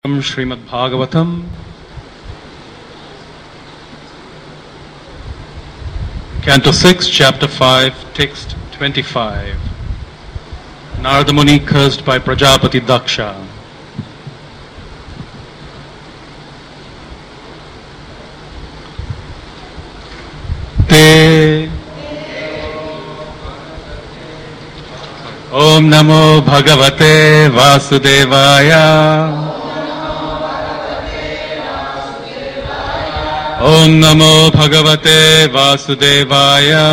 Srimad-Bhagavatam, Canto 6, Chapter 5, Text 25. Narada Muni cursed by Prajapati Daksha. Te Om Namo Bhagavate Vasudevaya. Om Namo Bhagavate Vasudevaya.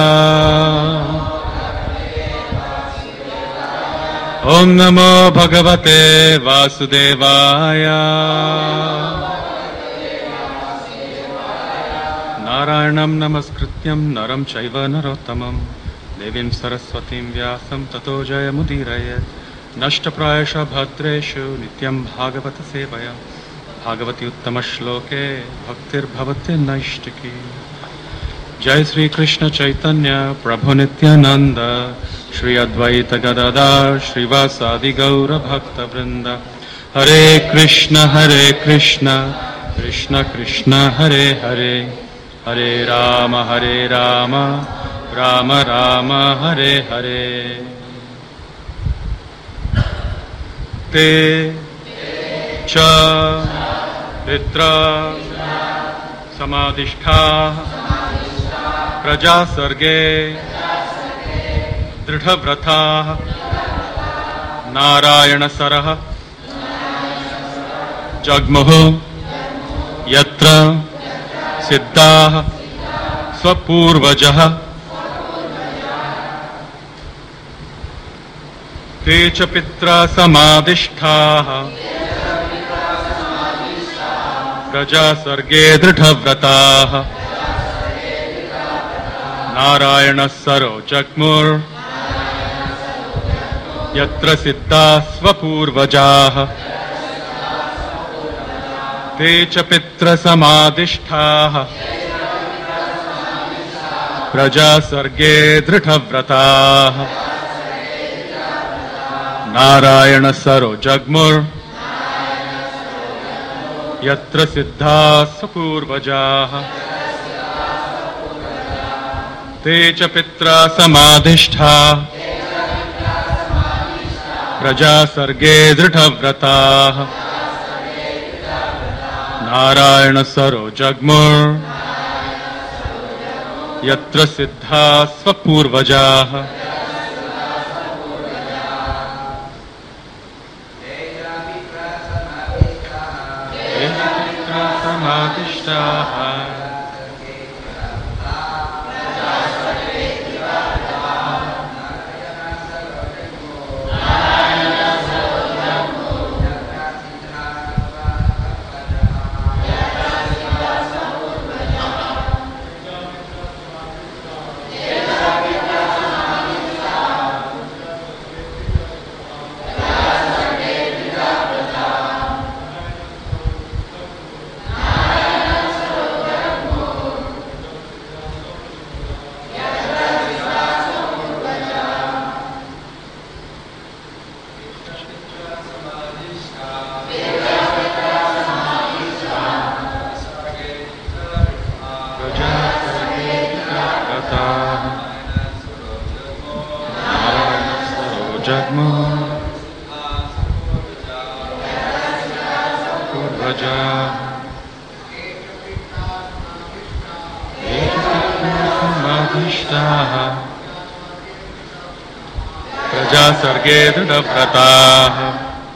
Om Namo Bhagavate Vasudevaya. Narayanam Namaskrityam Naram Chaiva Narottamam Devim Saraswatim Vyasam Tato Jayamudirayat Nashtaprayasha Bhadreshu Nityam Bhagavata Sevaya Bhagavati Uttama Shloke Bhaktir Bhavate Naishtiki. Jai Sri Krishna Chaitanya Prabhu Nityananda Shri Advaita Gadadhar Shrivasadi Gaura Bhakta Vrinda. Hare Krishna Krishna Krishna Hare Hare Hare Rama Rama Rama Hare Hare. Te Cha Pitra Samadhishtha Praja Sarge Dridhavrata Narayana Sarah Jagmuhu Yatra Siddha Swapurvajah Te cha Pitra Samadhishtha Praja Sarge Dridhavrata Narayana Saro Jagmur Yatra Siddha Swapurvajah Te cha Pitra Samadhishtha Praja Sarge Dridhavrata Narayana Saro Jagmur Yatra Siddha Swapurvajah Te cha Pitra Samadhishtha Praja Sarge Dridhavrata Narayana Saro Jagmur Yatra Siddha Swapurvajah. Sarge Dridhavrata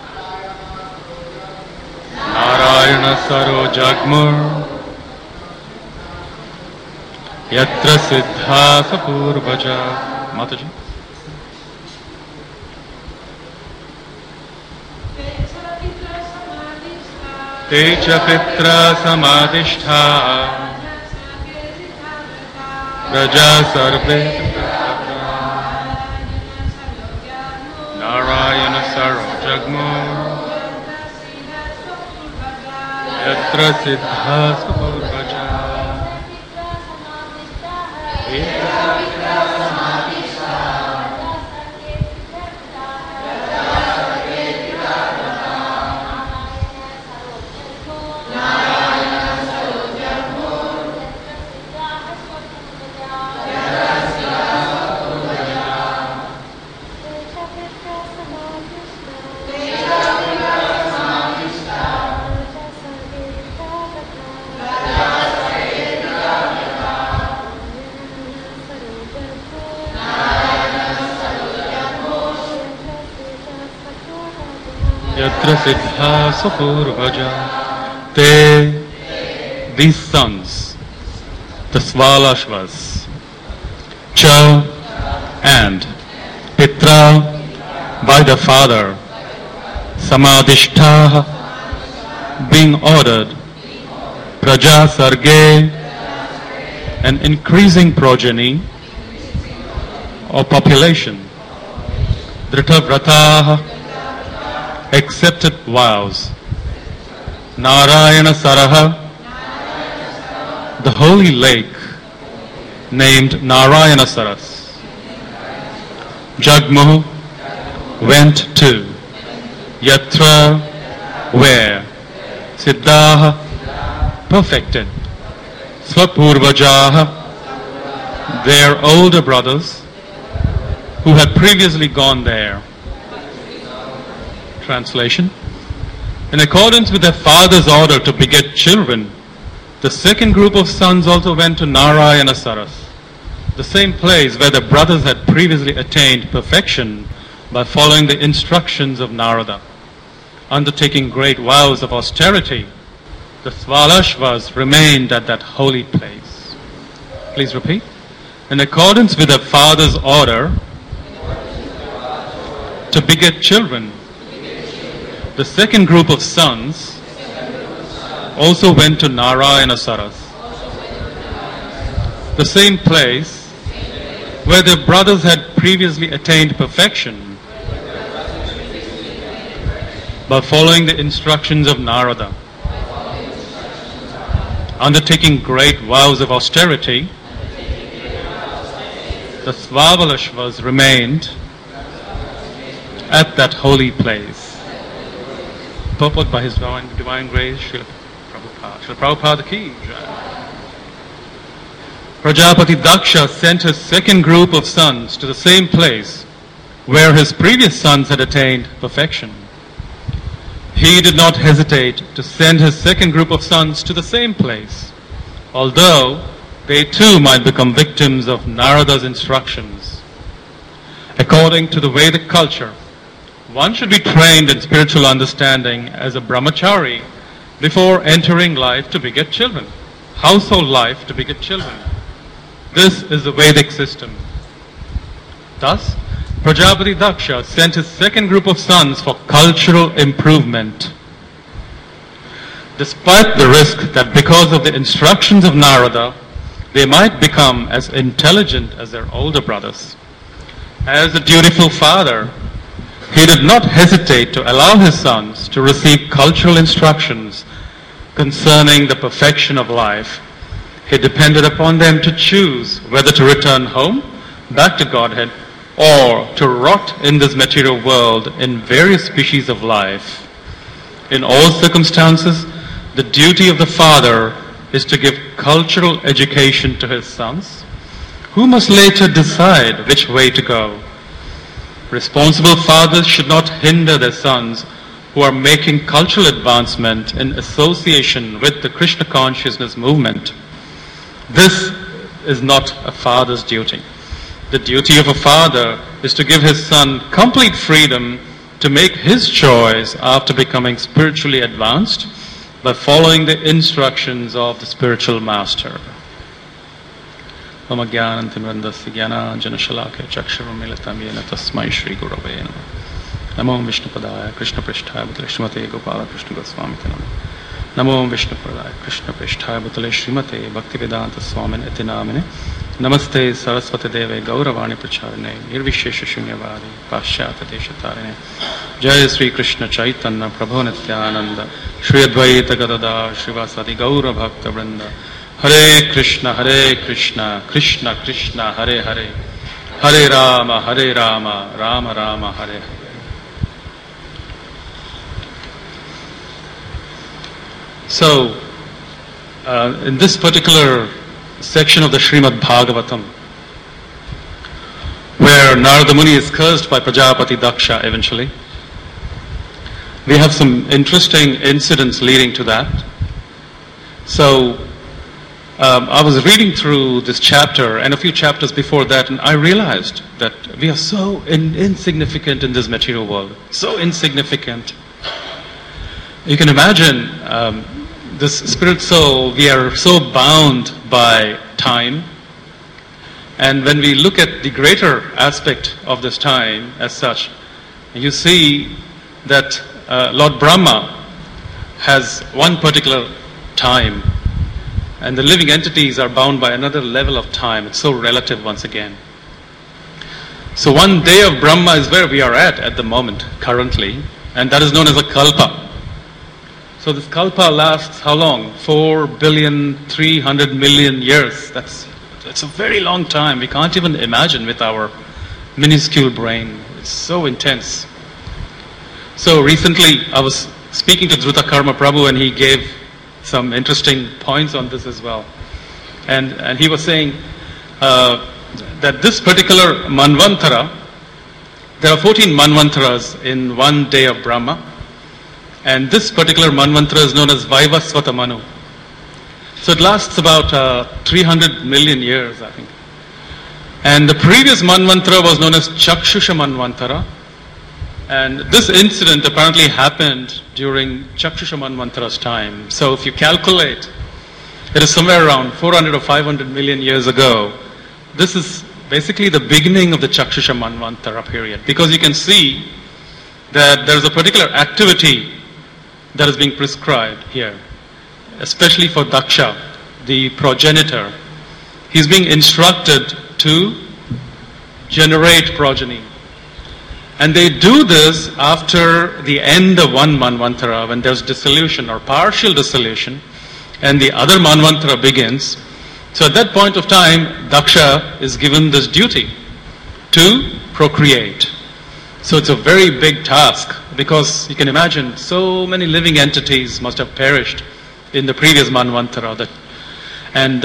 Narayana Saro Jagmur Yatra Siddha Swapurvajah. Mataji. Te cha Pitra Samadhishtha Praja Sarve Narayana Saro Jagmur Yatra Siddha Swapurvajah putra siddha sapurvaja. These sons, the Svalashvas, Cha and Pitra by the father, Samadhishtaha being ordered, Praja Sarge an increasing progeny or population, Dhritavrataha accepted vows, Narayana Saraha the holy lake named Narayana Saras, Jagmuh went to, Yatra where, Siddhaha perfected, Svapurvajaha their older brothers who had previously gone there. Translation: in accordance with their father's order to beget children, the second group of sons also went to Narayana Saras, the same place where the brothers had previously attained perfection by following the instructions of Narada. Undertaking great vows of austerity, the Svalashvas remained at that holy place. Please repeat. In accordance with their father's order to beget children, the second group of sons also went to Narayana Saras, the same place where their brothers had previously attained perfection by following the instructions of Narada. Undertaking great vows of austerity, the Svalashvas remained at that holy place. Purport by His Divine Grace, Srila Prabhupada Ki Jai. Prajapati Daksha sent his second group of sons to the same place where his previous sons had attained perfection. He did not hesitate to send his second group of sons to the same place, although they too might become victims of Narada's instructions. According to the Vedic culture, one should be trained in spiritual understanding as a brahmachari before entering life to beget children, household life to beget children. This is the Vedic system. Thus, Prajapati Daksha sent his second group of sons for cultural improvement. Despite the risk that because of the instructions of Narada, they might become as intelligent as their older brothers. As a dutiful father, he did not hesitate to allow his sons to receive cultural instructions concerning the perfection of life. He depended upon them to choose whether to return home, back to Godhead, or to rot in this material world in various species of life. In all circumstances, the duty of the father is to give cultural education to his sons, who must later decide which way to go. Responsible fathers should not hinder their sons who are making cultural advancement in association with the Krishna consciousness movement. This is not a father's duty. The duty of a father is to give his son complete freedom to make his choice after becoming spiritually advanced by following the instructions of the spiritual master. Mama Jnanantam Vandasya Jnananjana Shalakaya Chaksharam Militam Yena Tasmai Shri Gurave Namah. Namo Vishnu Padaya Krishna Prishtaya Bhutale Srimate Gopala Krishna Goswami Namah. Namo Vishnu Padaya Krishna Prishtaya Bhutale Srimate Bhaktivedanta Swamin Iti Namine. Namaste Saraswati Deve Gauravani Pracharane Nirvishesha Shunyavadi Pashyata Deshatarine. Jai Sri Krishna Chaitanya Prabhu Nityananda Shri Advaita Gadada Srivasadi Gaura Bhakta Vrinda. Hare Krishna, Krishna Krishna, Hare Hare, Hare Rama, Rama Rama, Hare Hare. So, in this particular section of the Srimad Bhagavatam, where Narada Muni is cursed by Prajapati Daksha eventually, we have some interesting incidents leading to that. So, I was reading through this chapter and a few chapters before that, and I realized that we are so insignificant in this material world. So insignificant. You can imagine this spirit soul, we are so bound by time. And when we look at the greater aspect of this time as such, you see that Lord Brahma has one particular time, and the living entities are bound by another level of time. It's so relative once again. So one day of Brahma is where we are at the moment, currently, and that is known as a kalpa. So this kalpa lasts how long? 4,300,000,000 years. It's a very long time. We can't even imagine with our minuscule brain. It's so intense. So recently I was speaking to Dhrutakarma Prabhu, and he gave some interesting points on this as well. And he was saying that this particular Manvantara, there are 14 Manvantaras in one day of Brahma, and this particular Manvantara is known as Vaivasvata Manu. So it lasts about 300 million years, I think. And the previous Manvantara was known as Chakshusha Manvantara, and this incident apparently happened during Chakshusha Manvantara's time. So if you calculate, it is somewhere around 400 or 500 million years ago. This is basically the beginning of the Chakshusha Manvantara period, because you can see that there is a particular activity that is being prescribed here, especially for Daksha, the progenitor. He's being instructed to generate progeny. And they do this after the end of one Manvantara, when there's dissolution or partial dissolution, and the other Manvantara begins. So at that point of time, Daksha is given this duty to procreate. So it's a very big task, because you can imagine so many living entities must have perished in the previous Manvantara. And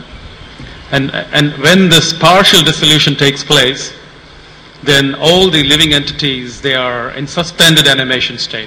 when this partial dissolution takes place, then all the living entities, they are in suspended animation state.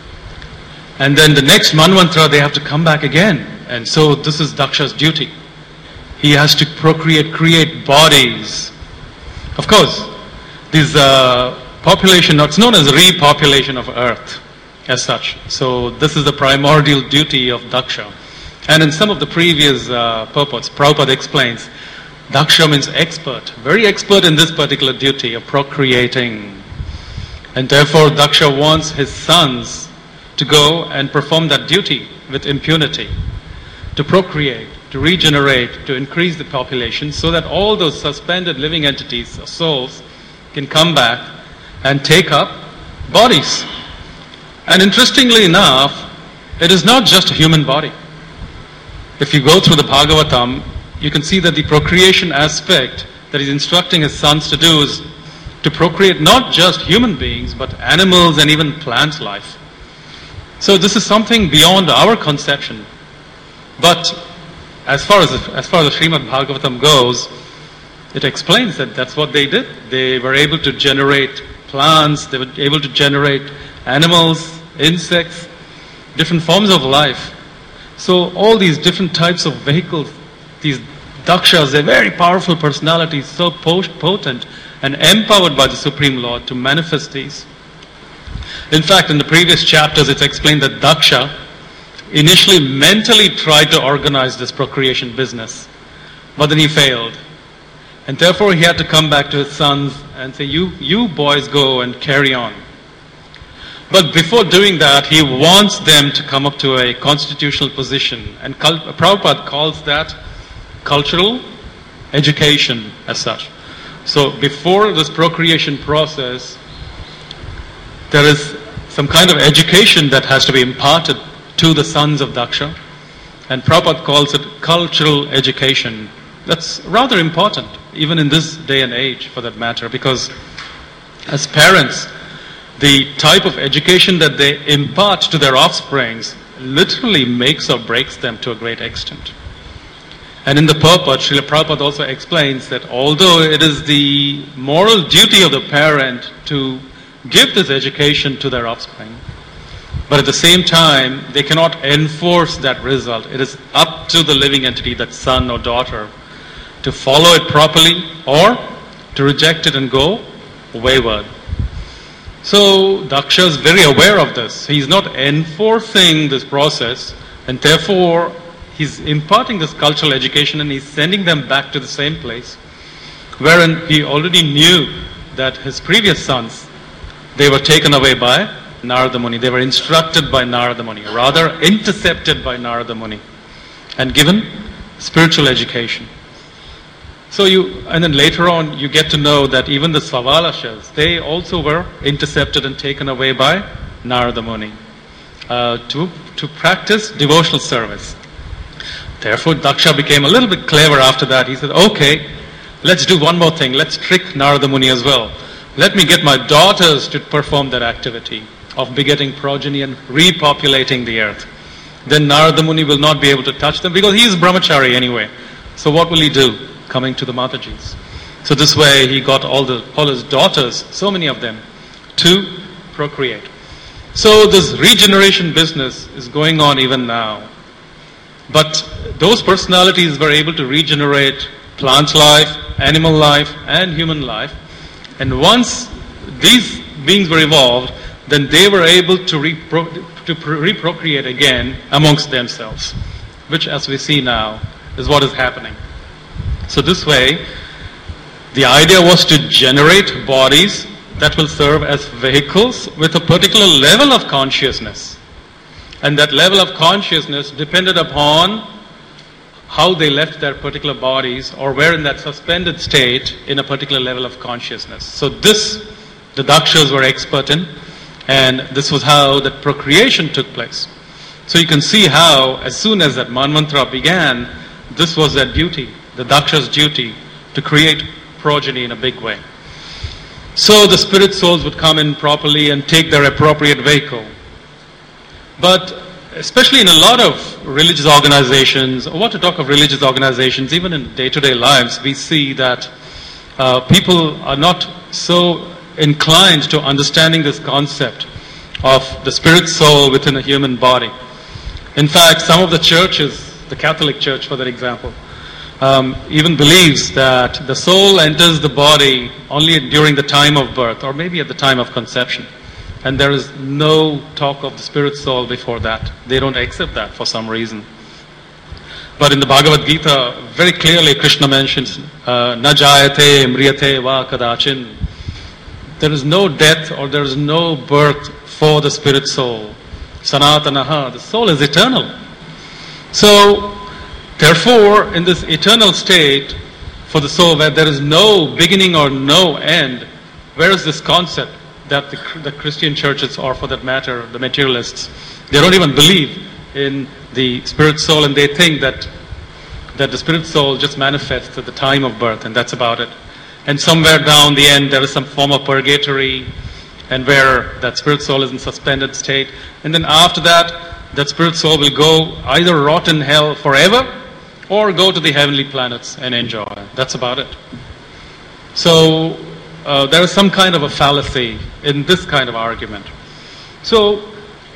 And then the next Manvantara, they have to come back again. And so this is Daksha's duty. He has to procreate, create bodies. Of course, this population, it's known as repopulation of earth as such. So this is the primordial duty of Daksha. And in some of the previous purports, Prabhupada explains, Daksha means expert, very expert in this particular duty of procreating. And therefore Daksha wants his sons to go and perform that duty with impunity, to procreate, to regenerate, to increase the population, so that all those suspended living entities, or souls, can come back and take up bodies. And interestingly enough, it is not just a human body. If you go through the Bhagavatam, you can see that the procreation aspect that he's instructing his sons to do is to procreate not just human beings, but animals and even plant life. So this is something beyond our conception. But as far as the Srimad Bhagavatam goes, it explains that that's what they did. They were able to generate plants, they were able to generate animals, insects, different forms of life. So all these different types of vehicles, these Dakshas, they're very powerful personalities, so potent and empowered by the Supreme Lord to manifest these. In fact, in the previous chapters, it's explained that Daksha initially mentally tried to organize this procreation business, but then he failed. And therefore he had to come back to his sons and say, you boys go and carry on. But before doing that, he wants them to come up to a constitutional position. And Prabhupada calls that cultural education as such. So before this procreation process, there is some kind of education that has to be imparted to the sons of Daksha. And Prabhupada calls it cultural education. That's rather important, even in this day and age for that matter, because as parents, the type of education that they impart to their offsprings literally makes or breaks them to a great extent. And in the purport, Srila Prabhupada also explains that although it is the moral duty of the parent to give this education to their offspring, but at the same time, they cannot enforce that result. It is up to the living entity, that son or daughter, to follow it properly or to reject it and go wayward. So Daksha is very aware of this. He's not enforcing this process, and therefore he's imparting this cultural education and he's sending them back to the same place, wherein he already knew that his previous sons, they were taken away by Narada Muni. They were instructed by Narada Muni, rather intercepted by Narada Muni, and given spiritual education. So and then later on you get to know that even the Svavalashas, they also were intercepted and taken away by Narada Muni to practice devotional service. Therefore Daksha became a little bit clever after that. He said, okay, let's do one more thing. Let's trick Narada Muni as well. Let me get my daughters to perform that activity of begetting progeny and repopulating the earth. Then Narada Muni will not be able to touch them because he is brahmachari anyway. So what will he do coming to the Matajis? So this way he got all his daughters, so many of them, to procreate. So this regeneration business is going on even now. But those personalities were able to regenerate plant life, animal life, and human life. And once these beings were evolved, then they were able to reprocreate again amongst themselves, which, as we see now, is what is happening. So this way, the idea was to generate bodies that will serve as vehicles with a particular level of consciousness. And that level of consciousness depended upon how they left their particular bodies or were in that suspended state in a particular level of consciousness. So this, the Dakshas were expert in, and this was how that procreation took place. So you can see how, as soon as that Manvantara began, this was their duty, the Daksha's duty, to create progeny in a big way. So the spirit souls would come in properly and take their appropriate vehicle. But especially in a lot of religious organizations, or what to talk of religious organizations, even in day-to-day lives, we see that people are not so inclined to understanding this concept of the spirit soul within a human body. In fact, some of the churches, the Catholic Church for that example, even believes that the soul enters the body only during the time of birth or maybe at the time of conception. And there is no talk of the spirit soul before that. They don't accept that for some reason. But in the Bhagavad Gita, very clearly Krishna mentions, Na jayate mriyate va kadachin. There is no death or there is no birth for the spirit soul. Sanatanaha, the soul is eternal. So, therefore, in this eternal state, for the soul where there is no beginning or no end, where is this concept that the Christian churches, or for that matter, the materialists, they don't even believe in the spirit soul, and they think that the spirit soul just manifests at the time of birth, and that's about it. And somewhere down the end, there is some form of purgatory, and where that spirit soul is in suspended state. And then after that, that spirit soul will go either rot in hell forever, or go to the heavenly planets and enjoy. That's about it. So, there is some kind of a fallacy in this kind of argument. So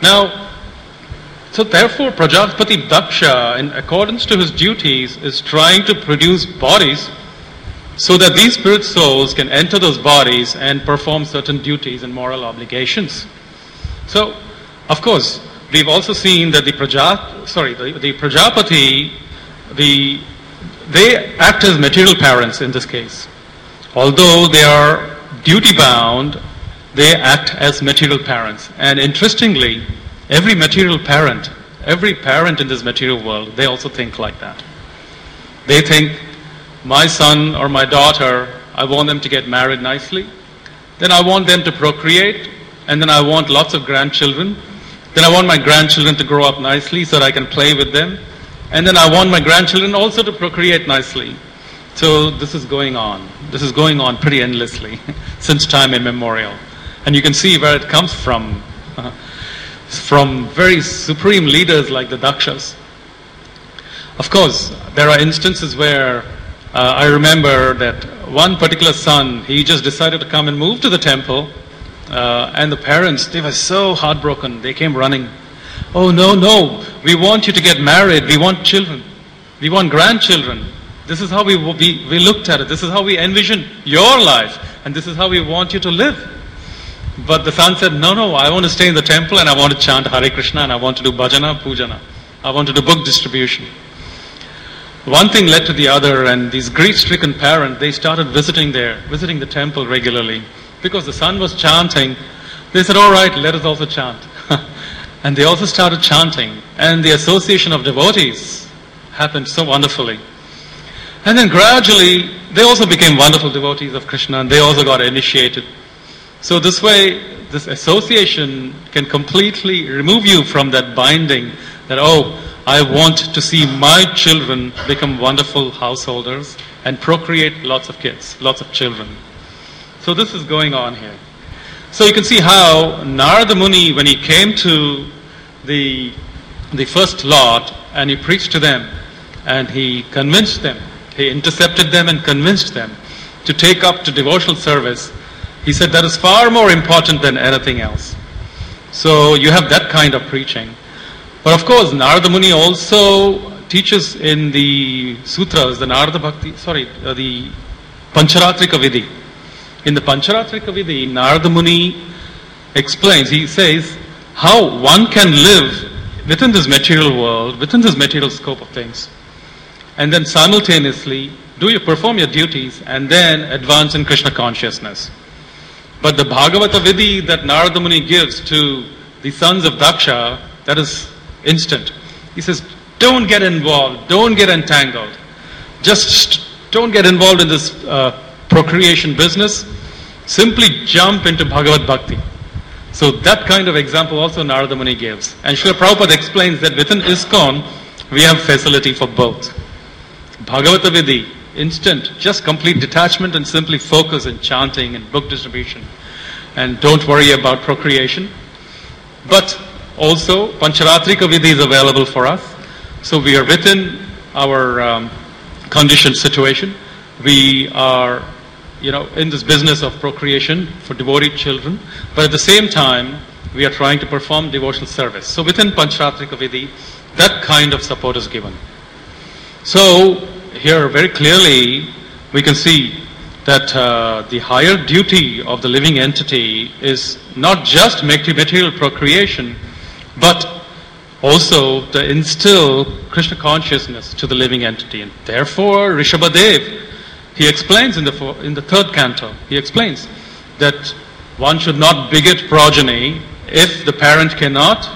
therefore Prajapati Daksha, in accordance to his duties, is trying to produce bodies so that these spirit souls can enter those bodies and perform certain duties and moral obligations. So, of course, we've also seen that the Prajapati, they act as material parents in this case. Although they are duty-bound, they act as material parents. And interestingly, every parent in this material world, they also think like that. They think, my son or my daughter, I want them to get married nicely. Then I want them to procreate. And then I want lots of grandchildren. Then I want my grandchildren to grow up nicely so that I can play with them. And then I want my grandchildren also to procreate nicely. So this is going on. This is going on pretty endlessly since time immemorial. And you can see where it comes from very supreme leaders like the Dakshas. Of course, there are instances where I remember that one particular son, he just decided to come and move to the temple, and the parents, they were so heartbroken. They came running. Oh, no, we want you to get married. We want children. We want grandchildren. This is how we looked at it. This is how we envision your life. And this is how we want you to live. But the son said, no, I want to stay in the temple and I want to chant Hare Krishna and I want to do bhajana, pujana. I want to do book distribution. One thing led to the other, and these grief-stricken parents, they started visiting the temple regularly. Because the son was chanting, they said, all right, let us also chant. And they also started chanting. And the association of devotees happened so wonderfully. And then gradually, they also became wonderful devotees of Krishna and they also got initiated. So this way, this association can completely remove you from that binding that, oh, I want to see my children become wonderful householders and procreate lots of kids, lots of children. So this is going on here. So you can see how Narada Muni, when he came to the first lot and he preached to them and he convinced them, he intercepted them and convinced them to take up to devotional service, he said that is far more important than anything else. So you have that kind of preaching. But of course, Narada Muni also teaches in the sutras, the Pancharatrika Vidhi. In the Pancharatrika Vidhi, Narada Muni explains, he says, how one can live within this material world, within this material scope of things, and then simultaneously perform your duties and then advance in Krishna consciousness. But the Bhagavata Vidhi that Narada Muni gives to the sons of Daksha, that is instant. He says, don't get involved, don't get entangled. Just don't get involved in this procreation business. Simply jump into Bhagavad Bhakti. So that kind of example also Narada Muni gives. And Srila Prabhupada explains that within ISKCON, we have facility for both. Bhagavata Vidhi, instant, just complete detachment and simply focus in chanting and book distribution. And don't worry about procreation. But also, Pancharatrika Vidhi is available for us. So we are within our conditioned situation. We are, in this business of procreation for devotee children. But at the same time, we are trying to perform devotional service. So within Pancharatrika Vidhi, that kind of support is given. So here very clearly we can see that the higher duty of the living entity is not just material procreation, but also to instill Krishna consciousness to the living entity. And therefore Rishabhadev, he explains in the third canto, he explains that one should not beget progeny if the parent cannot,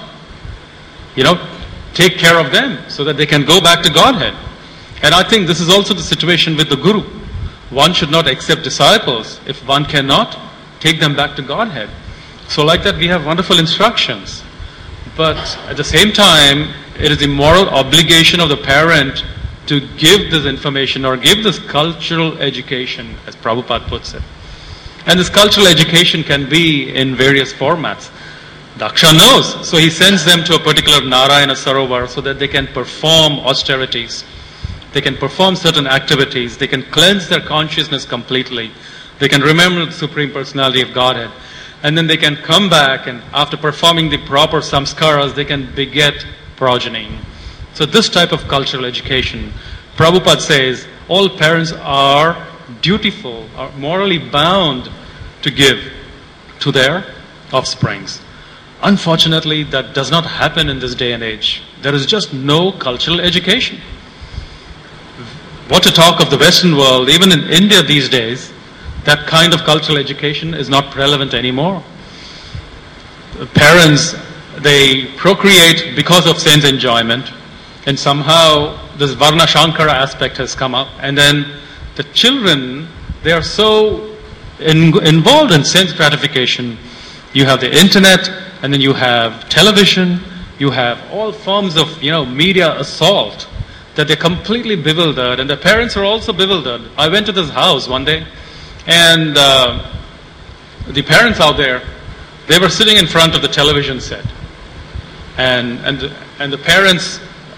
take care of them so that they can go back to Godhead. And I think this is also the situation with the Guru. One should not accept disciples if one cannot take them back to Godhead. So like that we have wonderful instructions. But at the same time, it is the moral obligation of the parent to give this information or give this cultural education, as Prabhupada puts it. And this cultural education can be in various formats. Daksha knows, so he sends them to a particular Narayana Sarovar so that they can perform austerities. They can perform certain activities. They can cleanse their consciousness completely. They can remember the Supreme Personality of Godhead. And then they can come back and after performing the proper samskaras, they can beget progeny. So this type of cultural education, Prabhupada says, all parents are dutiful, are morally bound to give to their offsprings. Unfortunately, that does not happen in this day and age. There is just no cultural education. What to talk of the Western world, even in India these days, that kind of cultural education is not relevant anymore. The parents, they procreate because of sense enjoyment, and somehow this Varna Shankara aspect has come up, and then the children, they are so involved in sense gratification. You have the internet, and then you have television, you have all forms of, media assault, that they're completely bewildered, and the parents are also bewildered. I went to this house one day, and the parents out there, they were sitting in front of the television set, and the parents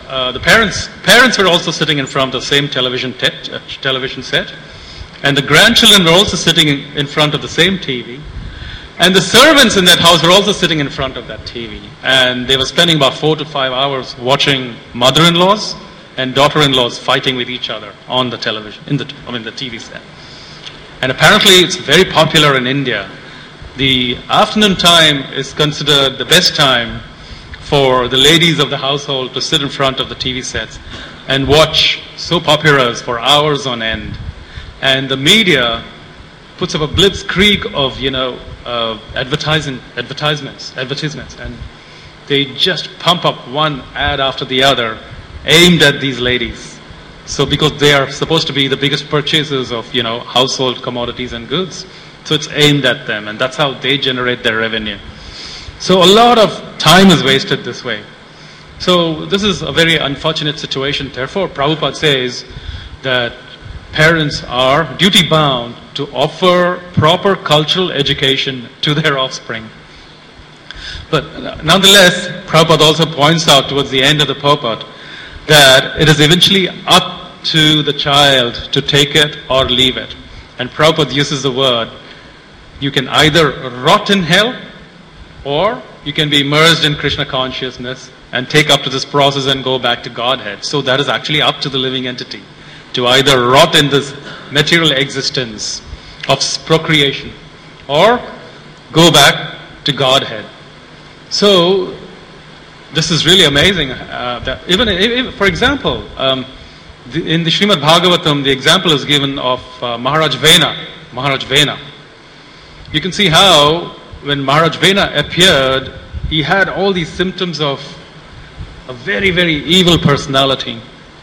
were also sitting in front of the same television set, and the grandchildren were also sitting in front of the same TV, and the servants in that house were also sitting in front of that TV, and they were spending about 4 to 5 hours watching mother-in-laws and daughter-in-laws fighting with each other on the television, the TV set. And apparently it's very popular in India. the afternoon time is considered the best time for the ladies of the household to sit in front of the TV sets and watch soap operas for hours on end. And the media puts up a blitzkrieg of, advertisements, and they just pump up one ad after the other aimed at these ladies. So because they are supposed to be the biggest purchasers of, household commodities and goods. So it's aimed at them, and that's how they generate their revenue. So a lot of time is wasted this way. So this is a very unfortunate situation. Therefore, Prabhupada says that parents are duty-bound to offer proper cultural education to their offspring. But nonetheless, Prabhupada also points out towards the end of the purport that it is eventually up to the child to take it or leave it. And Prabhupada uses the word, you can either rot in hell or you can be immersed in Krishna consciousness and take up to this process and go back to Godhead. So that is actually up to the living entity to either rot in this material existence of procreation or go back to Godhead. So this is really amazing. That even for example, in the Srimad Bhagavatam, the example is given of Maharaj Vena. You can see how when Maharaj Vena appeared, he had all these symptoms of a very, very evil personality.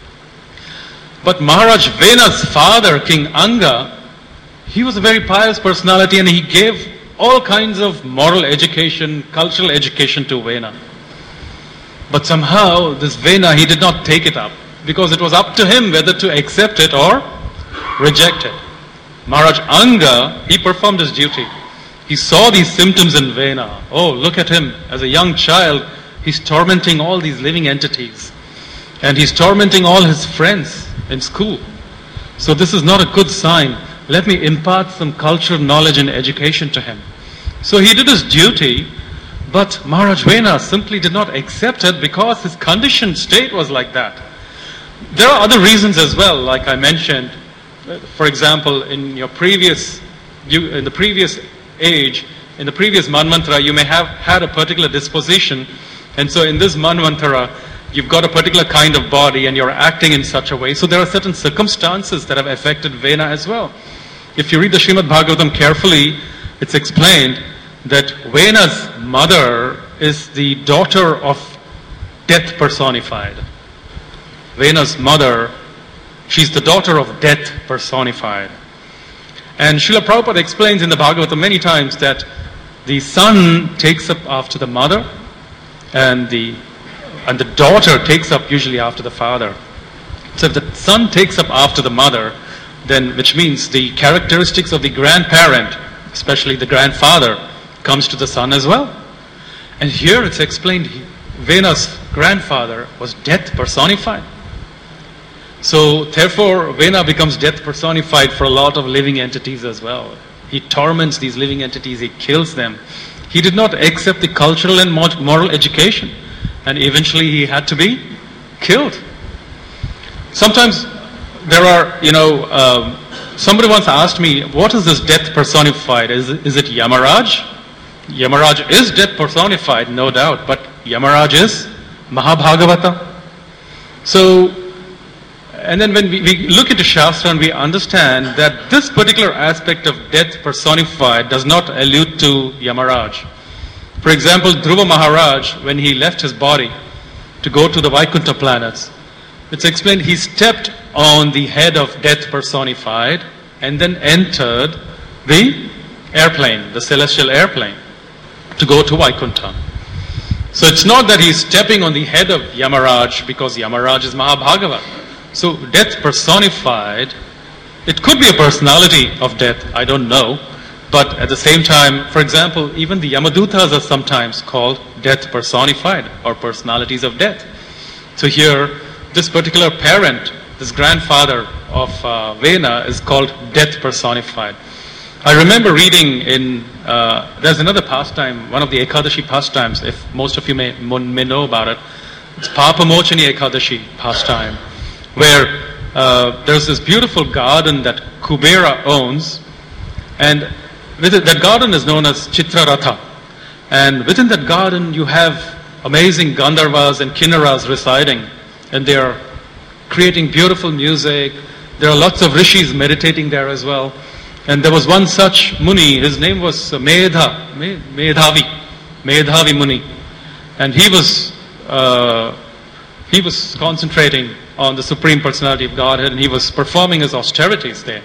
But Maharaj Vena's father, King Anga, he was a very pious personality, and he gave all kinds of moral education, cultural education to Vena. But somehow this Vena, he did not take it up, because it was up to him whether to accept it or reject it. Maharaj Anga, he performed his duty. He saw these symptoms in Vena. Oh, look at him. As a young child, he's tormenting all these living entities. And he's tormenting all his friends in school. So this is not a good sign. Let me impart some cultural knowledge and education to him. So he did his duty, but Maharaj Vena simply did not accept it because his conditioned state was like that. There are other reasons as well, like I mentioned. For example, in the previous age, in the previous Manvantara, you may have had a particular disposition, and so in this Manvantara, you've got a particular kind of body and you're acting in such a way. So there are certain circumstances that have affected Vena as well. If you read the Srimad Bhagavatam carefully, it's explained that Vena's mother is the daughter of death personified. Vena's mother, she's the daughter of death personified. And Srila Prabhupada explains in the Bhagavatam many times that the son takes up after the mother, and the daughter takes up usually after the father. So if the son takes up after the mother, then which means the characteristics of the grandparent, especially the grandfather, comes to the son as well. And here it's explained, Vena's grandfather was death personified. So therefore, Vena becomes death personified for a lot of living entities as well. He torments these living entities, he kills them. He did not accept the cultural and moral education, and eventually he had to be killed. Sometimes there are, somebody once asked me, what is this death personified? Is it Yamaraj? Yamaraj is death personified, no doubt, but Yamaraj is Mahabhagavata. So, and then when we look into Shastra and we understand that this particular aspect of death personified does not allude to Yamaraj. For example, Dhruva Maharaj, when he left his body to go to the Vaikuntha planets, it's explained he stepped on the head of death personified and then entered the airplane, the celestial airplane, to go to Vaikuntha. So it's not that he's stepping on the head of Yamaraj because Yamaraj is Mahabhagava. So death personified, it could be a personality of death, I don't know. But at the same time, for example, even the Yamadutas are sometimes called death personified or personalities of death. So here, this particular parent, this grandfather of Vena is called death personified. I remember reading in, there's another pastime, one of the Ekadashi pastimes, if most of you may know about it. It's Papamochani Ekadashi pastime, where there's this beautiful garden that Kubera owns, and that garden is known as Chitraratha. And within that garden you have amazing Gandharvas and Kinnaras residing. And they are creating beautiful music. There are lots of rishis meditating there as well. And there was one such Muni, his name was Medhavi Muni. And he was concentrating on the Supreme Personality of Godhead, and he was performing his austerities there.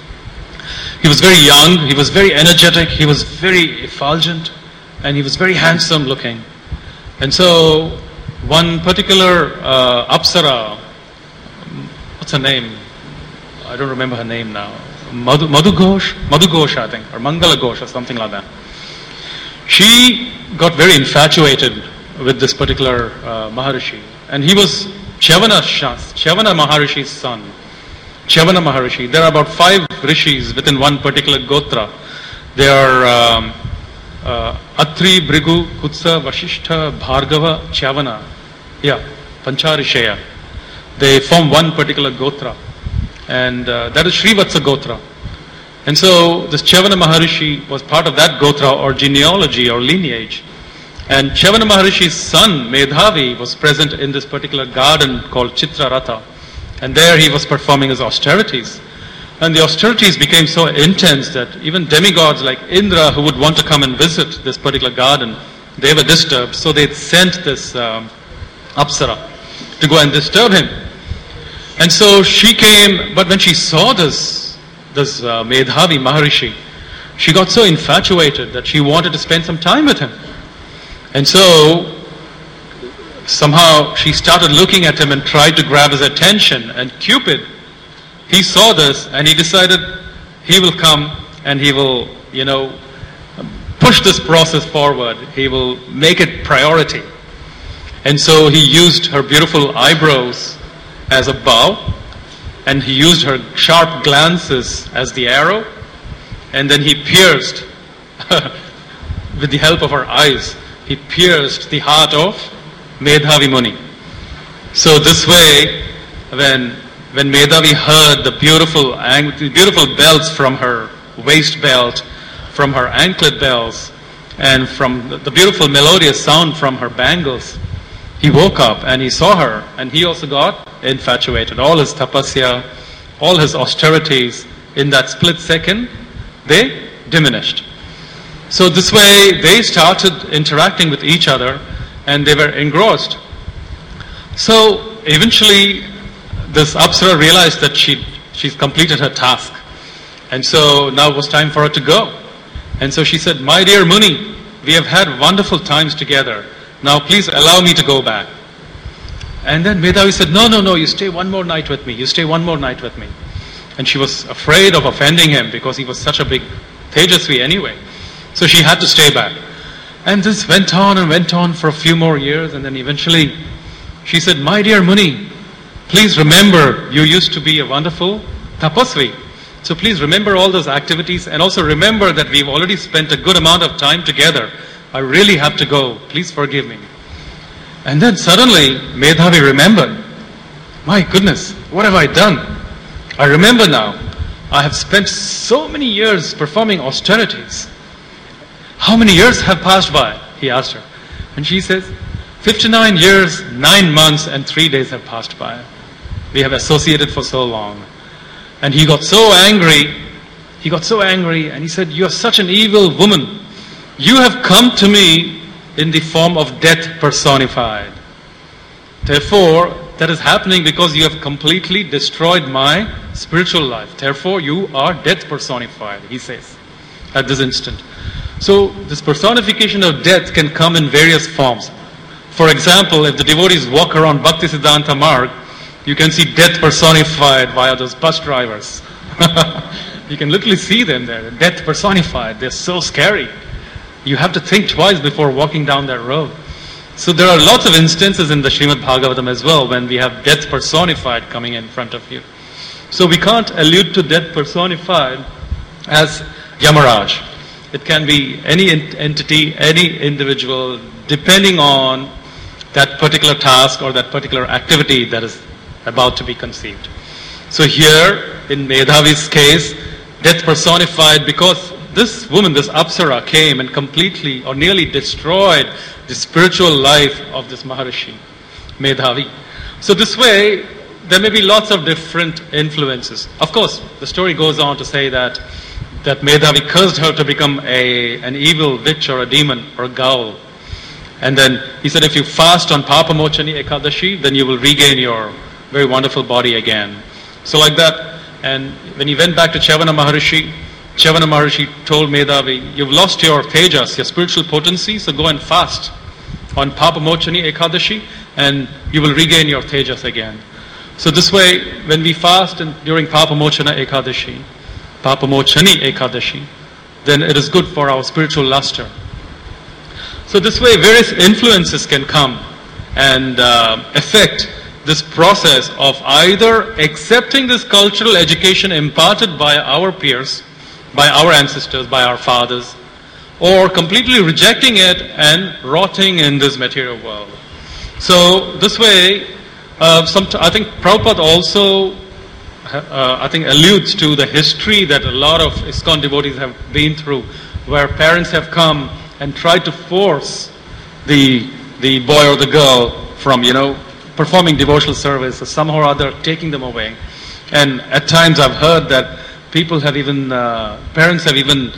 He was very young, he was very energetic, he was very effulgent, and he was very handsome looking. And so one particular Apsara, what's her name? I don't remember her name now. Madhu Ghosh, I think, or Mangala Ghosh or something like that. She got very infatuated with this particular Maharishi. And he was Chavana Maharishi's son. Chavana Maharishi. There are about 5 rishis within one particular gotra. They are Atri, Brigu, Kutsa, Vasishtha, Bhargava, Chavana. Yeah, Pancharisheya. They form one particular gotra. And that is Srivatsa Gotra. And so this Chavana Maharishi was part of that Gotra or genealogy or lineage. And Chavana Maharishi's son, Medhavi, was present in this particular garden called Chitraratha. And there he was performing his austerities. And the austerities became so intense that even demigods like Indra, who would want to come and visit this particular garden, they were disturbed. So they sent this Apsara to go and disturb him. And so she came, but when she saw this Medhavi Maharishi, she got so infatuated that she wanted to spend some time with him. And so somehow she started looking at him and tried to grab his attention. And Cupid, he saw this and he decided he will come and he will, push this process forward. He will make it priority. And so he used her beautiful eyebrows as a bow, and he used her sharp glances as the arrow, and then he pierced, with the help of her eyes, he pierced the heart of Medhavi Muni. So this way, when Medhavi heard the beautiful bells from her waist belt, from her anklet bells, and from the beautiful melodious sound from her bangles, he woke up and he saw her, and he also got infatuated. All his tapasya, all his austerities, in that split second, they diminished. So this way, they started interacting with each other, and they were engrossed. So eventually, this Apsara realized that she's completed her task. And so now it was time for her to go. And so she said, "My dear Muni, we have had wonderful times together. Now please allow me to go back." And then Medhavi said, No, you stay one more night with me. You stay one more night with me. And she was afraid of offending him because he was such a big Tejasvi anyway. So she had to stay back. And this went on and went on for a few more years. And then eventually she said, "My dear Muni, please remember you used to be a wonderful tapasvi. So please remember all those activities, and also remember that we've already spent a good amount of time together. I really have to go. Please forgive me." And then suddenly Medhavi remembered, "My goodness, what have I done? I remember now. I have spent so many years performing austerities. How many years have passed by?" he asked her. And she says, 59 years, 9 months and 3 days have passed by. We have associated for so long. And he got so angry. And he said, "You are such an evil woman. You have come to me in the form of death personified. Therefore, that is happening because you have completely destroyed my spiritual life. Therefore, you are death personified," he says, at this instant. So, this personification of death can come in various forms. For example, if the devotees walk around Bhakti Siddhanta Marg, you can see death personified via those bus drivers. You can literally see them there, death personified. They're so scary. You have to think twice before walking down that road. So there are lots of instances in the Srimad Bhagavatam as well when we have death personified coming in front of you. So we can't allude to death personified as Yamaraj. It can be any entity, any individual, depending on that particular task or that particular activity that is about to be conceived. So here, in Medhavi's case, death personified because this woman, this Apsara, came and completely or nearly destroyed the spiritual life of this Maharishi, Medhavi. So this way, there may be lots of different influences. Of course, the story goes on to say that Medhavi cursed her to become an evil witch or a demon or a ghoul. And then he said, if you fast on Papamochani Ekadashi, then you will regain your very wonderful body again. So like that, and when he went back to Chavana Maharishi told Medhavi, you've lost your tejas, your spiritual potency, so go and fast on Papamochani Ekadashi, and you will regain your tejas again. So this way, when we fast during Papamochani Ekadashi, then it is good for our spiritual luster. So this way, various influences can come and affect this process of either accepting this cultural education imparted by our peers, by our ancestors, by our fathers, or completely rejecting it and rotting in this material world. So this way, I think Prabhupada also alludes to the history that a lot of ISKCON devotees have been through, where parents have come and tried to force the boy or the girl from, performing devotional service or somehow or other taking them away. And at times I've heard that people have even, parents have even,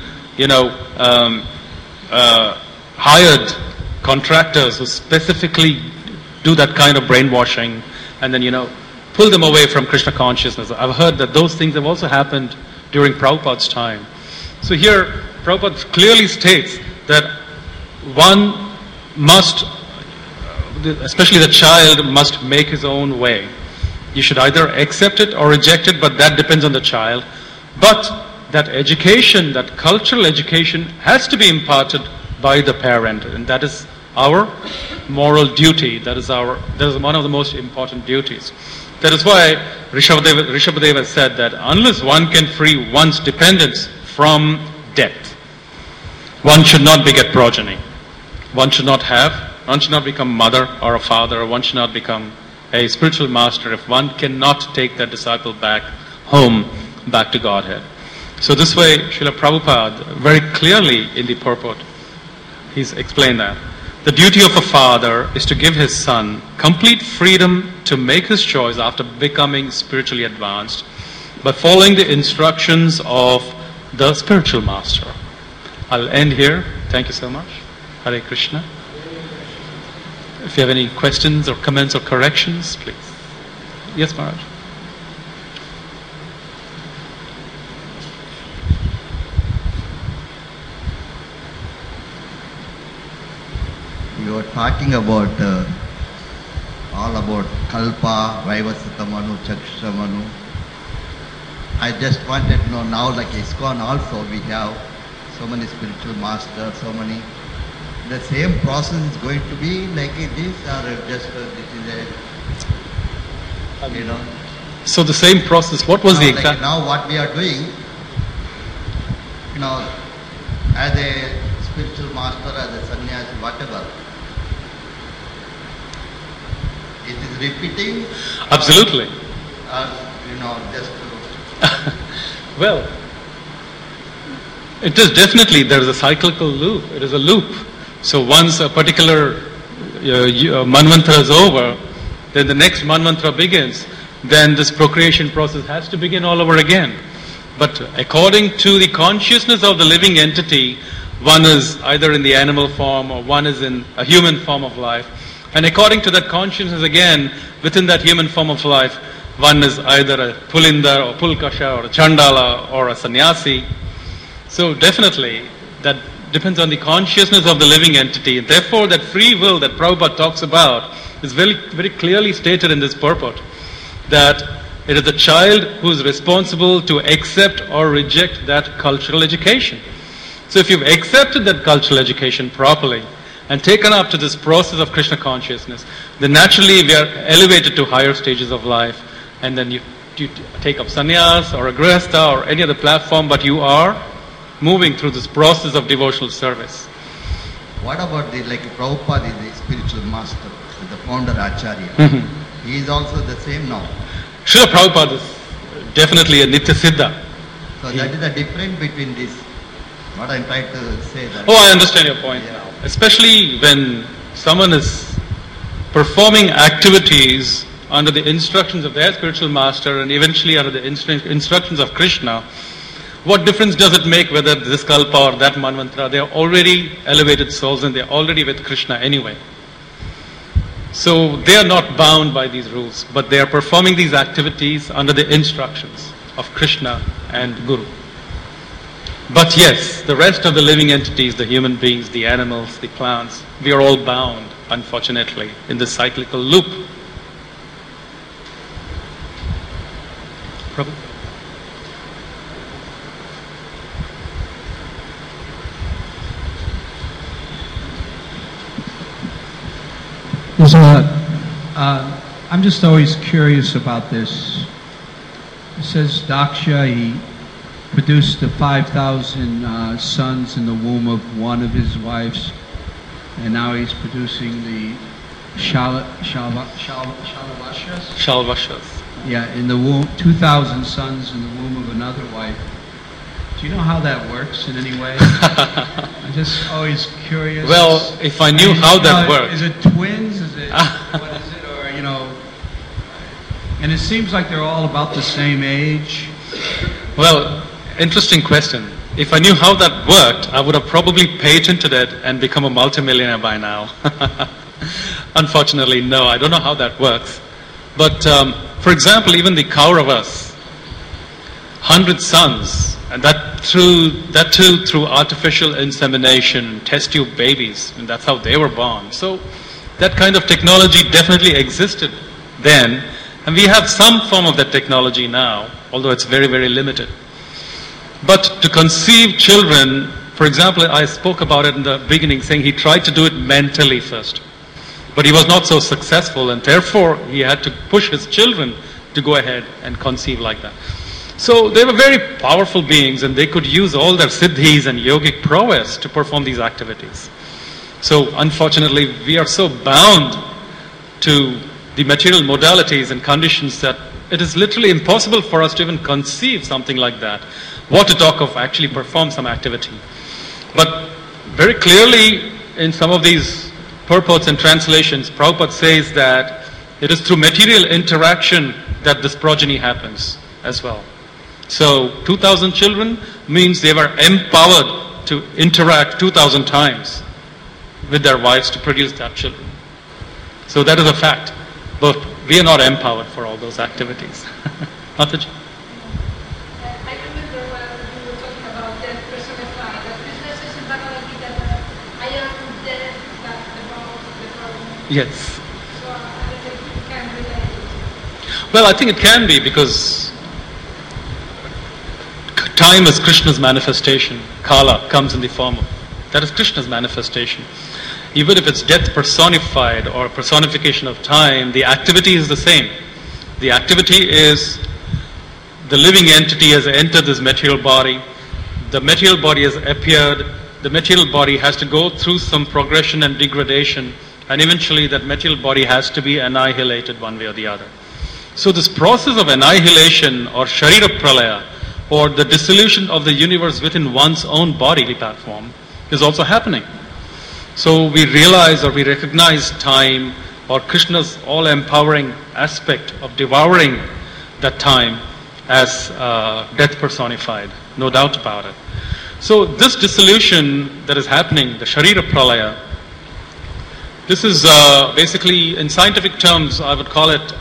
hired contractors who specifically do that kind of brainwashing and then, pull them away from Krishna consciousness. I've heard that those things have also happened during Prabhupada's time. So here, Prabhupada clearly states that one must, especially the child, must make his own way. You should either accept it or reject it, but that depends on the child. But that education, that cultural education, has to be imparted by the parent, and that is our moral duty. That is one of the most important duties. That is why Rishabhadeva said that unless one can free one's dependence from death, one should not beget progeny. One should not become mother or a father, or one should not become a spiritual master if one cannot take that disciple back home, back to Godhead. So this way, Srila Prabhupada, very clearly in the purport, he's explained that. The duty of a father is to give his son complete freedom to make his choice after becoming spiritually advanced by following the instructions of the spiritual master. I'll end here. Thank you so much. Hare Krishna. If you have any questions or comments or corrections, please. Yes, Maharaj. You are talking about all about Kalpa, Vaivasata-manu, Chakshamanu. I just wanted to know now, like ISKCON also, we have so many spiritual masters, so many. The same process is going to be like this, or just this is a, So the same process. What was the exact? Now what we are doing, as a spiritual master, as a sannyasi, whatever. It is repeating. Absolutely. Just. Well, it is definitely, there is a cyclical loop. It is a loop. So once a particular manvantra is over, then the next manvantra begins. Then this procreation process has to begin all over again. But according to the consciousness of the living entity, one is either in the animal form or one is in a human form of life. And according to that consciousness again, within that human form of life, one is either a Pulinda or Pulkasha or a Chandala or a Sannyasi. So definitely, that depends on the consciousness of the living entity. And therefore, that free will that Prabhupada talks about is very, very clearly stated in this purport. That it is the child who is responsible to accept or reject that cultural education. So if you've accepted that cultural education properly, and taken up to this process of Krishna consciousness, then naturally we are elevated to higher stages of life, and then you take up sannyas or a grihastha or any other platform, but you are moving through this process of devotional service. What about Prabhupada is the spiritual master, the founder Acharya. Mm-hmm. He is also the same now. Srila Prabhupada is definitely a Nitya Siddha. So that is the difference between this. What I'm trying to say that. Oh, I understand your point now. Especially when someone is performing activities under the instructions of their spiritual master and eventually under the instructions of Krishna, what difference does it make whether this kalpa or that manvantara? They are already elevated souls and they are already with Krishna anyway. So they are not bound by these rules, but they are performing these activities under the instructions of Krishna and Guru. But yes, the rest of the living entities, the human beings, the animals, the plants, we are all bound, unfortunately, in this cyclical loop. Prabhu? I'm just always curious about this. It says Daksha, he produced the 5,000 sons in the womb of one of his wives, and now he's producing the Shalvashas? Shalvashas. Yeah, in the womb, 2,000 sons in the womb of another wife. Do you know how that works in any way? I'm just always curious. Well, if I knew how that worked. Is it twins? Is it, what is it? Or, and it seems like they're all about the same age. Well, interesting question. If I knew how that worked, I would have probably patented it and become a multimillionaire by now. Unfortunately, no, I don't know how that works. But, for example, even the Kauravas, 100 sons, and that too through artificial insemination, test tube babies, and that's how they were born. So that kind of technology definitely existed then, and we have some form of that technology now, although it's very, very limited. But to conceive children, for example, I spoke about it in the beginning, saying he tried to do it mentally first. But he was not so successful, and therefore he had to push his children to go ahead and conceive like that. So they were very powerful beings, and they could use all their siddhis and yogic prowess to perform these activities. So unfortunately, we are so bound to the material modalities and conditions that it is literally impossible for us to even conceive something like that. What to talk of actually perform some activity. But very clearly in some of these purports and translations, Prabhupada says that it is through material interaction that this progeny happens as well. So 2,000 children means they were empowered to interact 2,000 times with their wives to produce that children. So that is a fact. But we are not empowered for all those activities. Mataji? I remember when you were talking about death personified. That Krishna says in Bhagavad Gita that I am death, that's the problem. Yes. So I don't think you can relate. Well, I think it can be because time is Krishna's manifestation. Kala comes in the form of, that is Krishna's manifestation. Even if it's death personified or personification of time, the activity is the same. The activity is the living entity has entered this material body. The material body has appeared. The material body has to go through some progression and degradation, and eventually that material body has to be annihilated one way or the other. So this process of annihilation or Sharira Pralaya, or the dissolution of the universe within one's own bodily platform, is also happening. So we realize or we recognize time or Krishna's all-empowering aspect of devouring that time as death personified, no doubt about it. So this dissolution that is happening, the Sharira Pralaya, this is basically, in scientific terms, I would call it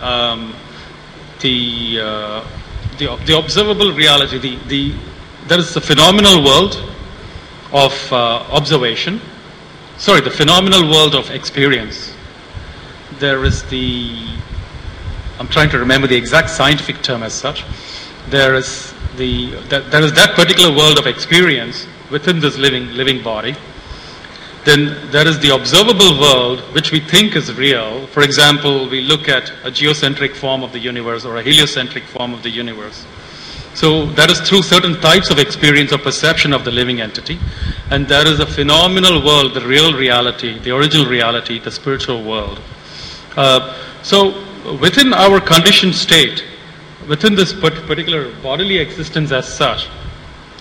the observable reality. There is the phenomenal world of observation. Sorry, the phenomenal world of experience. There is I'm trying to remember the exact scientific term as such. There is that particular world of experience within this living body. Then there is the observable world which we think is real. For example, we look at a geocentric form of the universe or a heliocentric form of the universe. So that is through certain types of experience or perception of the living entity. And there is a phenomenal world, the real reality, the original reality, the spiritual world. So within our conditioned state, within this particular bodily existence as such,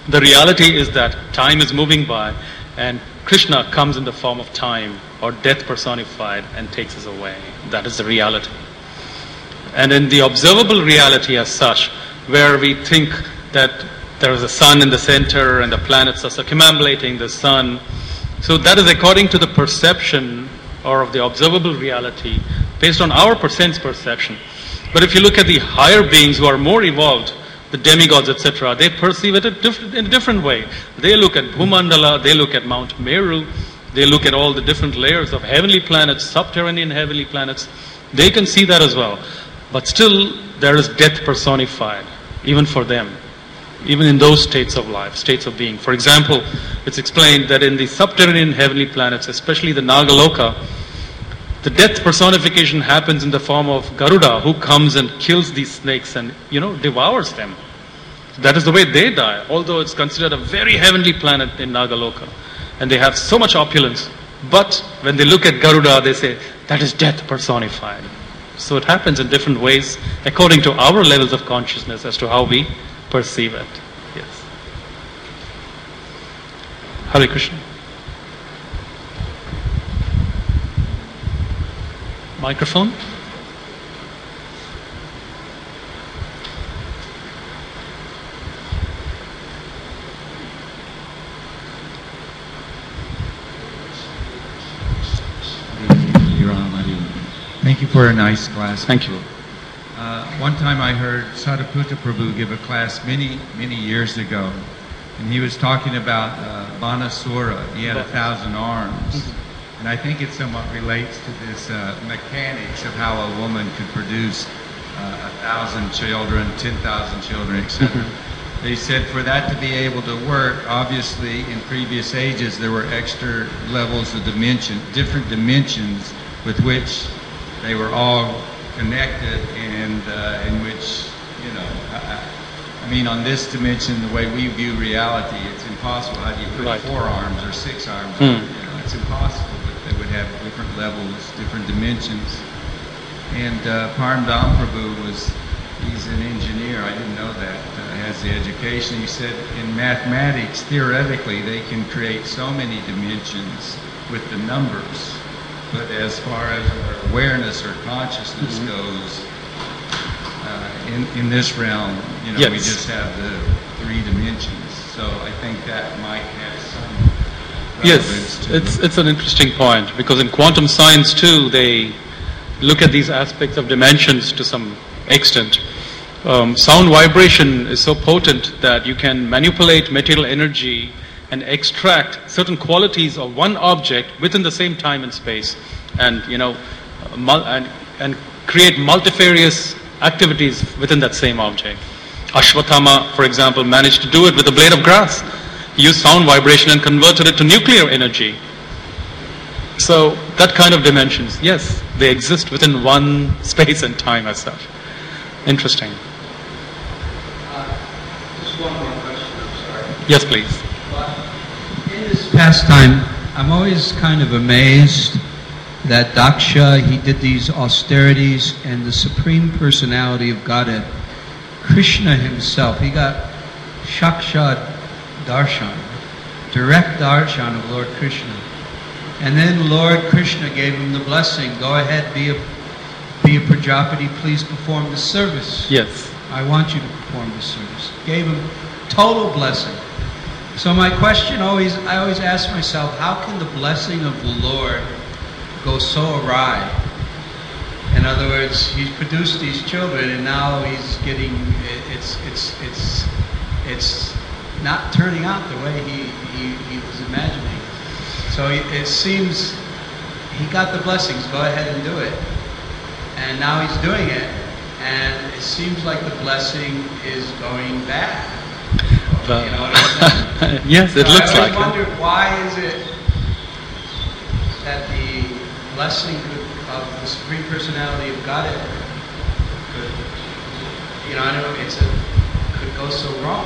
The reality is that time is moving by and Krishna comes in the form of time or death personified and takes us away. That is the reality. And in the observable reality as such, where we think that there is a sun in the center and the planets are circumambulating the sun, so that is according to the perception or of the observable reality based on our sense perception. But if you look at the higher beings who are more evolved, the demigods, etc., they perceive it in a different way. They look at Bhumandala, they look at Mount Meru, they look at all the different layers of heavenly planets, subterranean heavenly planets. They can see that as well. But still, there is death personified, even for them, even in those states of life, states of being. For example, it's explained that in the subterranean heavenly planets, especially the Nagaloka, the death personification happens in the form of Garuda, who comes and kills these snakes and, devours them. That is the way they die, although it's considered a very heavenly planet in Nagaloka. And they have so much opulence. But when they look at Garuda, they say, that is death personified. So it happens in different ways according to our levels of consciousness as to how we perceive it. Yes. Hare Krishna. Microphone. Thank you for a nice class. Thank you. One time I heard Sariputta Prabhu give a class many, many years ago, and he was talking about Banasura. He had 1,000 arms. And I think it somewhat relates to this mechanics of how a woman could produce 1,000 children, 10,000 children, etc. They said for that to be able to work, obviously in previous ages there were extra levels of dimension, different dimensions with which they were all connected, and in which, on this dimension, the way we view reality, it's impossible. How do you put 4 arms or 6 arms? It's impossible. But they would have different levels, different dimensions. And Paramdam Prabhu he's an engineer. I didn't know that. Has the education. He said in mathematics, theoretically, they can create so many dimensions with the numbers. But as far as our awareness or consciousness goes, in this realm, Yes. we just have the 3 dimensions. So I think that might have some relevance to it's an interesting point, because in quantum science too, they look at these aspects of dimensions to some extent. Sound vibration is so potent that you can manipulate material energy and extract certain qualities of one object within the same time and space, and and create multifarious activities within that same object. Ashwatthama, for example, managed to do it with a blade of grass. He used sound vibration and converted it to nuclear energy. So that kind of dimensions, yes, they exist within one space and time as such. Interesting. Just one more question, I'm sorry. Yes, please. In this pastime, I'm always kind of amazed that Daksha, he did these austerities, and the Supreme Personality of Godhead, Krishna himself, he got Shakshat Darshan, direct darshan of Lord Krishna. And then Lord Krishna gave him the blessing, go ahead, be a Prajapati, please perform the service. Yes. I want you to perform the service. Gave him total blessing. So my question I always ask myself, how can the blessing of the Lord go so awry? In other words, he's produced these children, and now he's getting it's not turning out the way he was imagining. So it seems he got the blessings, go ahead and do it, and now he's doing it, and it seems like the blessing is going bad. You know what I'm saying? Yes, it looks like I wonder why is it that the blessing of the Supreme Personality of Godhead could, could go so wrong.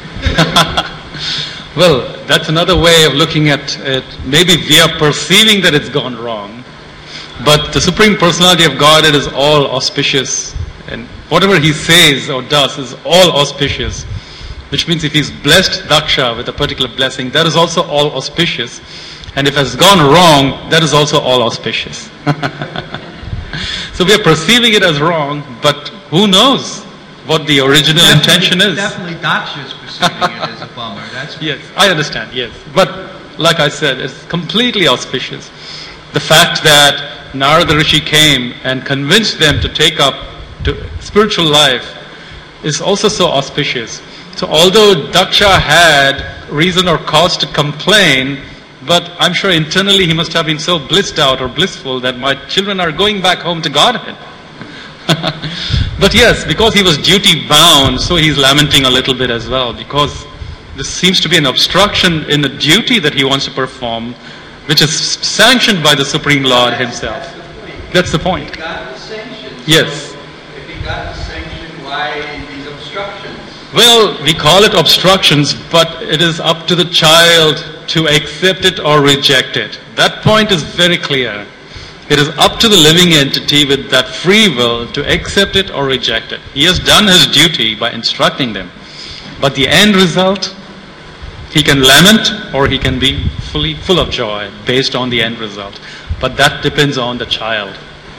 Well, that's another way of looking at it. Maybe we are perceiving that it's gone wrong, but the Supreme Personality of Godhead is all auspicious, and whatever he says or does is all auspicious. which means if he's blessed Daksha with a particular blessing, that is also all auspicious. And if it has gone wrong, that is also all auspicious. So we are perceiving it as wrong, but who knows what the original intention is. Definitely Daksha is perceiving it as a bummer. That's Yes, I understand, yes. But like I said, it's completely auspicious. The fact that Narada Rishi came and convinced them to take up to spiritual life is also so auspicious. So although Daksha had reason or cause to complain, but I'm sure internally he must have been so blissed out or blissful that my children are going back home to Godhead. But yes, because he was duty bound, so he's lamenting a little bit as well, because this seems to be an obstruction in the duty that he wants to perform, which is sanctioned by the Supreme Lord himself. That's the point. He got the sanction. Yes. So if he got the sanction, why these obstructions? Well, we call it obstructions, but it is up to the child to accept it or reject it. That point is very clear. It is up to the living entity with that free will to accept it or reject it. He has done his duty by instructing them. But the end result, he can lament or he can be full of joy based on the end result. But that depends on the child.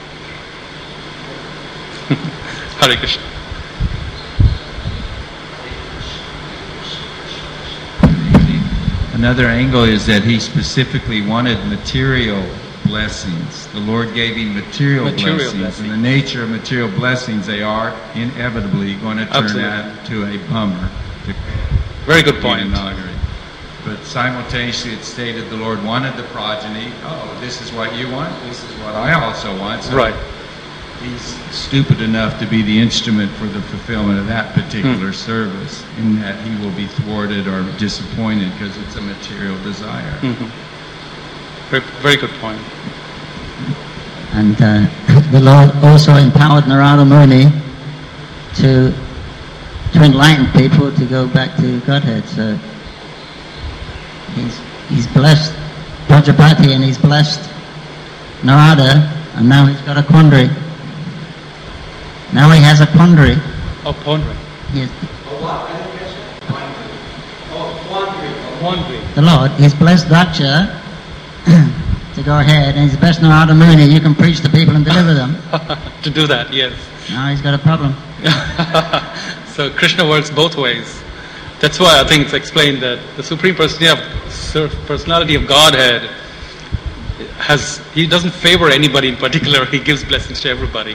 Hare Krishna. Another angle is that he specifically wanted material blessings. The Lord gave him material blessings. And the nature of material blessings, they are inevitably going to turn out to a bummer. Very good point. But simultaneously it stated the Lord wanted the progeny. Oh, this is what you want? This is what I also want. So right. He's stupid enough to be the instrument for the fulfillment of that particular service, in that he will be thwarted or disappointed because it's a material desire. Very, very good point. And the Lord also empowered Narada Muni to enlighten people to go back to Godhead. So he's blessed Prajapati and he's blessed Narada, and now he's got a quandary. Now he has a quandary. Oh, quandary. Yes. Quandary. The Lord, he's blessed Daksha to go ahead, and he's blessed Narada Muni. You can preach to people and deliver them. To do that, yes. Now he's got a problem. So Krishna works both ways. That's why I think it's explained that the Supreme Personality of Godhead he doesn't favor anybody in particular. He gives blessings to everybody.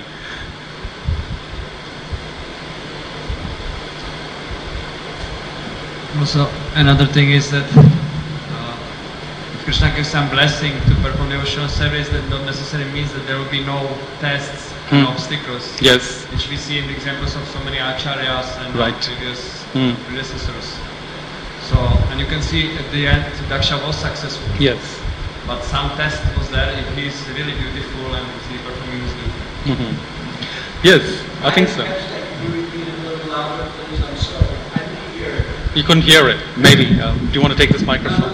Also, another thing is that if Krishna gives some blessing to perform devotional service, that not necessarily means that there will be no tests and obstacles. Yes. Which we see in the examples of so many acharyas and previous predecessors. So, and you can see at the end, Daksha was successful. Yes. But some test was there if he is really dutiful and if he performing his duty. Yes, I think so. You couldn't hear it. Maybe. Do you want to take this microphone?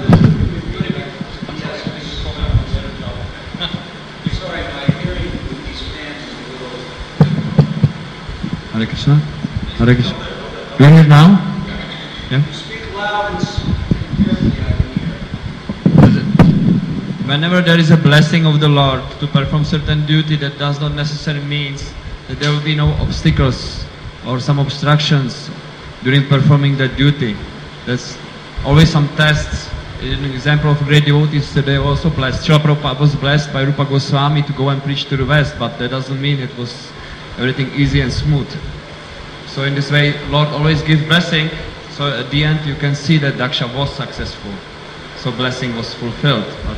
Hare Krishna. Hare Krishna. You hear it now? Yeah. Speak loud and carefully, I can hear. Whenever there is a blessing of the Lord to perform certain duty, that does not necessarily mean that there will be no obstacles or some obstructions during performing that duty. There's always some tests. An example of great devotees, they were also blessed. Srila Prabhupada was blessed by Rupa Goswami to go and preach to the West, but that doesn't mean it was everything easy and smooth. So in this way, Lord always gives blessing. So at the end, you can see that Daksha was successful. So blessing was fulfilled. But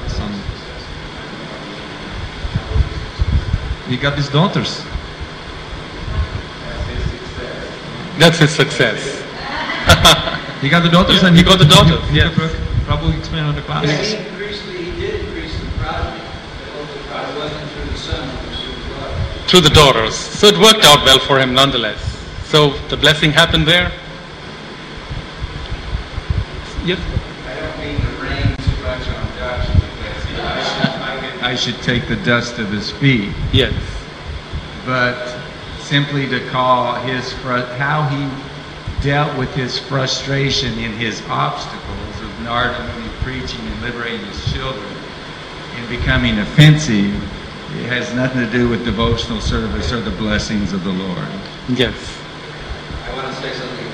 he got his daughters. That's his success. He got the daughters, and he got the daughters. Yes. Prabhu explained on the class. He did increase the progeny. It wasn't through the son, it was through the daughter. Through the daughters. So it worked out well for him nonetheless. So the blessing happened there. Yes. I don't mean to rain too much on Daksha, because I should take the dust of his feet. Yes. But simply to call how he dealt with his frustration in his obstacles of Narada Muni preaching and liberating his children and becoming offensive. It has nothing to do with devotional service or the blessings of the Lord. Yes. I want to say something.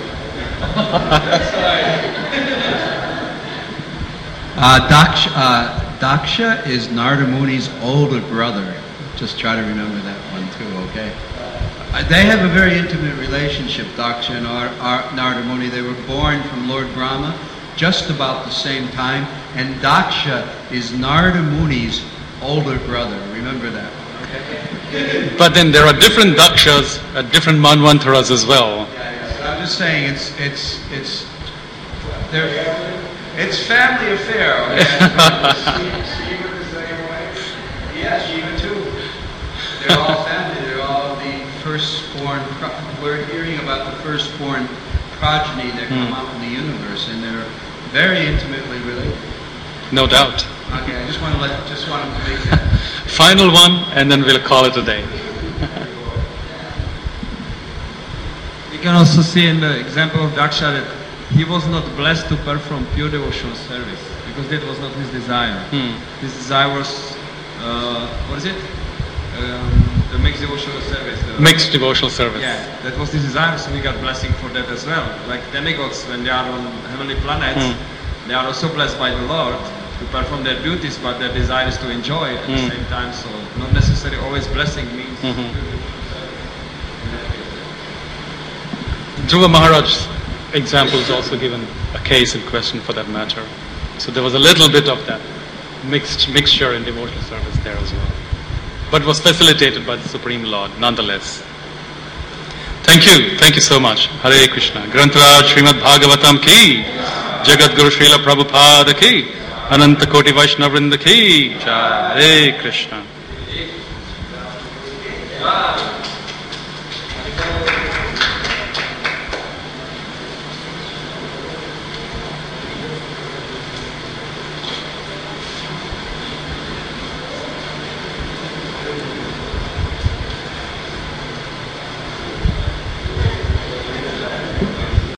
Daksha is Narada Muni's older brother. Just try to remember that one too, okay? They have a very intimate relationship, Daksha and Narada Muni. They were born from Lord Brahma just about the same time, and Daksha is Narada Muni's older brother. Remember that, okay? But then there are different Dakshas at different Manvantaras as well. I'm just saying it's family affair, okay? Shiva the same way. Yeah, Shiva too. They're all family. They're all the firstborn. We're hearing about the firstborn progeny that come out in the universe, and they're very intimately related. No doubt. Okay, I just want to make that. Final one, and then we'll call it a day. We can also see in the example of Daksha that he was not blessed to perform pure devotional service because that was not his desire. His desire was, what is it? The mixed devotional service. Mixed devotional service. Yeah, that was his desire, so we got blessing for that as well. Like demigods, when they are on heavenly planets, they are also blessed by the Lord to perform their duties, but their desire is to enjoy at the same time. So not necessarily always blessing means. Dhruva Maharaj's example is also given a case in question for that matter. So there was a little bit of that mixture in devotional service there as well. But was facilitated by the Supreme Lord nonetheless. Thank you so much. Hare Krishna. Grantaraj Srimad Bhagavatam ki, Jagat Guru Srila Prabhupada ki, Ananta Koti Vaishnavrinda ki, Hare Krishna.